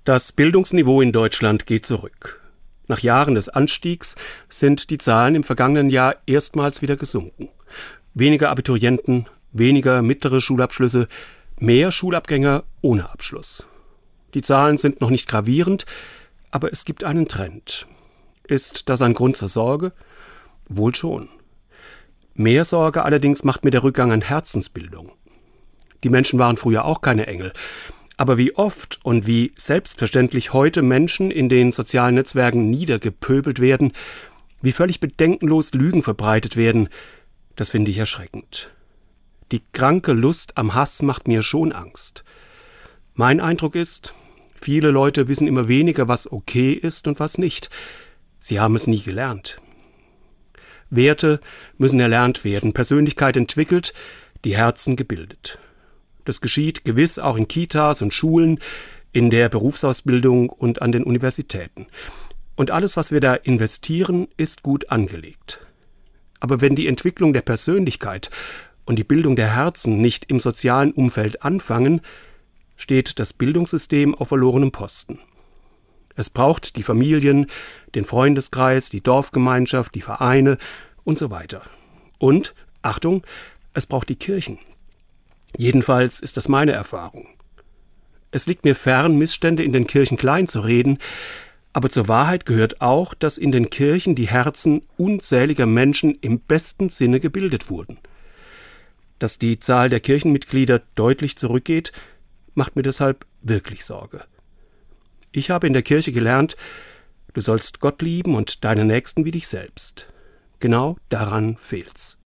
Das Bildungsniveau in Deutschland geht zurück. Nach Jahren des Anstiegs sind die Zahlen im vergangenen Jahr erstmals wieder gesunken. Weniger Abiturienten, weniger mittlere Schulabschlüsse, mehr Schulabgänger ohne Abschluss. Die Zahlen sind noch nicht gravierend, aber es gibt einen Trend. Ist das ein Grund zur Sorge? Wohl schon. Mehr Sorge allerdings macht mir der Rückgang an Herzensbildung. Die Menschen waren früher auch keine Engel. Aber wie oft und wie selbstverständlich heute Menschen in den sozialen Netzwerken niedergepöbelt werden, wie völlig bedenkenlos Lügen verbreitet werden, das finde ich erschreckend. Die kranke Lust am Hass macht mir schon Angst. Mein Eindruck ist, viele Leute wissen immer weniger, was okay ist und was nicht. Sie haben es nie gelernt. Werte müssen erlernt werden, Persönlichkeit entwickelt, die Herzen gebildet. Das geschieht gewiss auch in Kitas und Schulen, in der Berufsausbildung und an den Universitäten. Und alles, was wir da investieren, ist gut angelegt. Aber wenn die Entwicklung der Persönlichkeit und die Bildung der Herzen nicht im sozialen Umfeld anfangen, steht das Bildungssystem auf verlorenem Posten. Es braucht die Familien, den Freundeskreis, die Dorfgemeinschaft, die Vereine und so weiter. Und, Achtung, es braucht die Kirchen. Jedenfalls ist das meine Erfahrung. Es liegt mir fern, Missstände in den Kirchen klein zu reden, aber zur Wahrheit gehört auch, dass in den Kirchen die Herzen unzähliger Menschen im besten Sinne gebildet wurden. Dass die Zahl der Kirchenmitglieder deutlich zurückgeht, macht mir deshalb wirklich Sorge. Ich habe in der Kirche gelernt, du sollst Gott lieben und deinen Nächsten wie dich selbst. Genau daran fehlt's.